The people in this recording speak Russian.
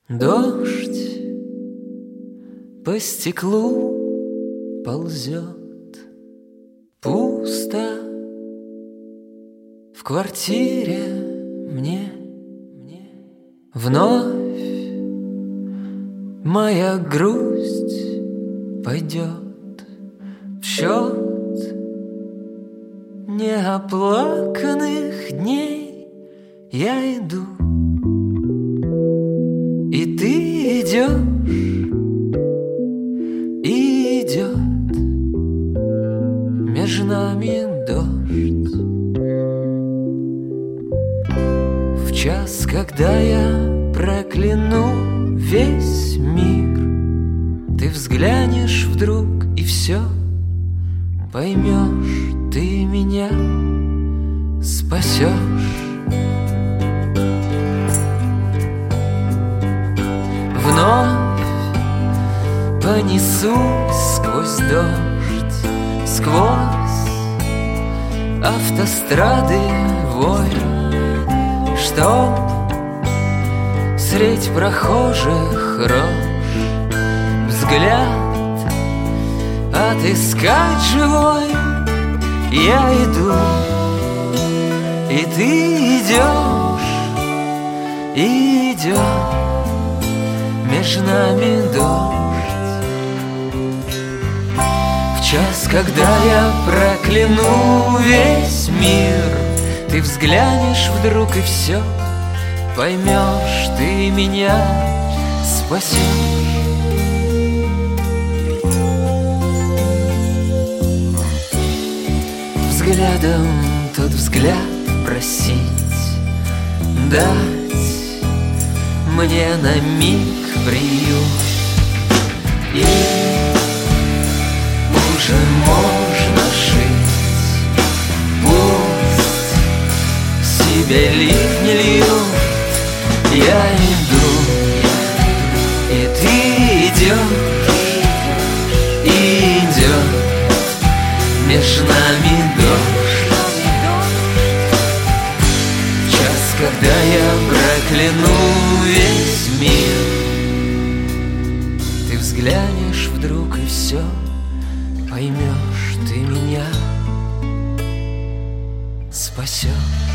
Дождь по стеклу ползет, пусто в квартире мне. Вновь моя грусть пойдет в счет неоплаканных дней. Я иду, и ты идешь, и идет между нами дождь. В час, когда я прокляну весь мир, ты взглянешь вдруг и все поймешь, ты меня спасешь. Вновь понесусь сквозь дождь, сквозь автострады вой, чтоб средь прохожих рож взгляд отыскать живой. Я иду, и ты идешь, и идет между нами дождь. В час, когда я прокляну весь мир, ты взглянешь вдруг и все поймешь, ты меня спасешь. Взглядом тот взгляд просить, дать мне на миг приют, и уже можно жить. Пусть себе ливни льют, я иду, и ты идешь, и идет между нами дождь. В час, когда я прокляну весь мир, ты взглянешь вдруг и все поймешь, ты меня спасешь.